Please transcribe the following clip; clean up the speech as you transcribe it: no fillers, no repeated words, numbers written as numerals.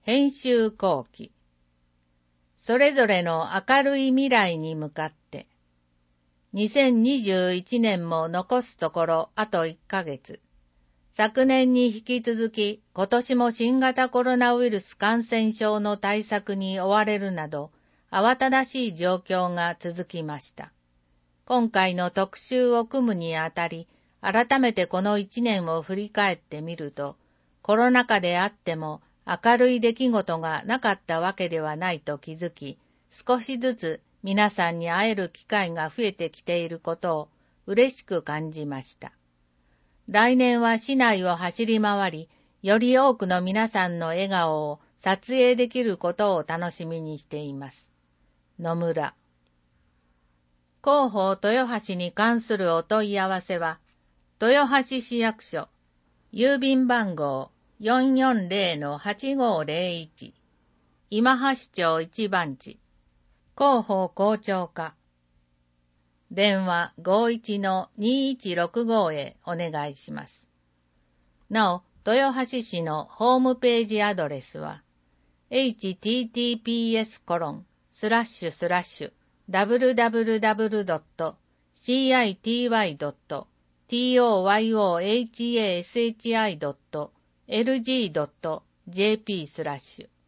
編集後期。それぞれの明るい未来に向かって。2021年も残すところあと1ヶ月。昨年に引き続き今年も新型コロナウイルス感染症の対策に追われるなど慌ただしい状況が続きました。今回の特集を組むにあたり、改めてこの1年を振り返ってみると、コロナ禍であっても明るい出来事がなかったわけではないと気づき、少しずつ皆さんに会える機会が増えてきていることを嬉しく感じました。来年は市内を走り回り、より多くの皆さんの笑顔を撮影できることを楽しみにしています。野村。広報豊橋に関するお問い合わせは、豊橋市役所、郵便番号 440-8501、今橋町一番地、広報校長課、電話 51-2165 へお願いします。なお、豊橋市のホームページアドレスは、https://www.city.toyohashi.lg.jp/